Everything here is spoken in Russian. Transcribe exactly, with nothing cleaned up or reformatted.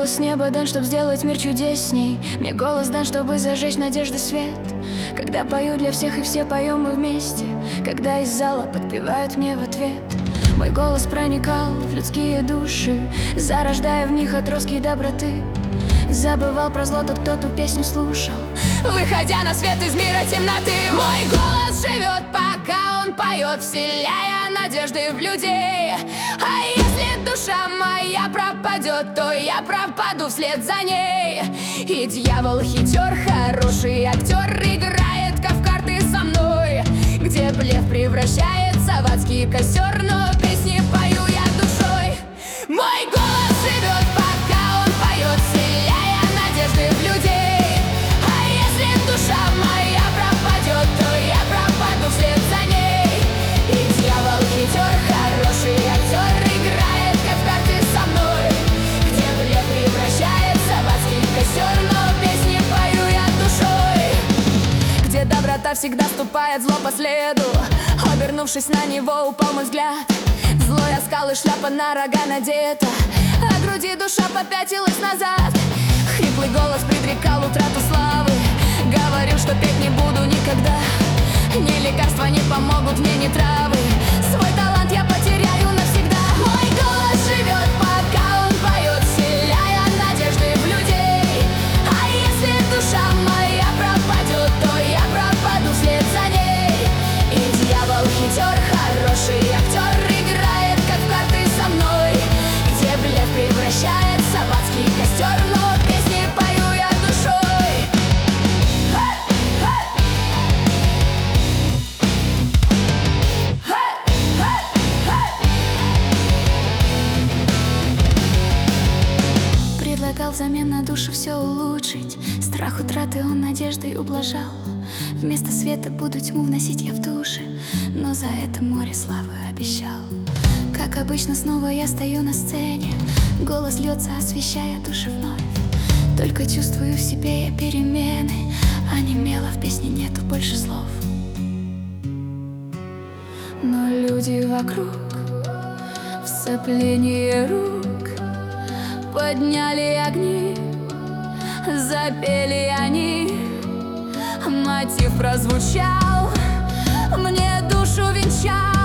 голос с неба дан, чтоб сделать мир чудесней. Мне голос дан, чтобы зажечь надежды свет. Когда пою для всех и все поем мы вместе, когда из зала подпевают мне в ответ. Мой голос проникал в людские души, зарождая в них отростки доброты. Забывал про зло тот, кто ту песню слушал, выходя на свет из мира темноты. Мой голос живет, пока он поет, вселяя надежды в людей. А если душа моя пропадет, то я пропаду вслед за ней. И дьявол хитер, хороший актер, играет как в карты со мной, где блеф превращается в адский костер, но песни пою я душой. Мой голос живет, пока он поет, вселяя надежды в людей. А если душа моя пропадет, то я пропаду вслед за ней. И дьявол хитер, хороший актер, играет как в карты со мной, где блеф превращается в адский костер, но песни пою я душой. Где доброта всегда ступает зло по следу, обернувшись на него, упал мой взгляд. Злой оскал и шляпа на рога надета, а груди душа попятилась назад. Хриплый голос предрекал утрату славы, говорил, что петь не буду никогда. Ни лекарства не помогут мне, ни травы, свой талант я потеряю навсегда. Мой голос живет, пока он поет, вселяя надежды в людей. А если душа моя пропадет, то я пропаду вслед за ней. И дьявол хитер, хороший актер, играет как в карты со мной, где блеф превращается в адский костер, но песни пою я душой. Предлагал взамен на душу все улучшить, страх утраты он надеждой ублажал. Вместо света буду тьму вносить я в души, но за это море славы обещал. Как обычно снова я стою на сцене, голос льется, освещая души вновь. Только чувствую в себе я перемены, а немело в песне нету больше слов. Но люди вокруг в сцеплении рук подняли огни, запели они. Мотив прозвучал, мне душу венчал.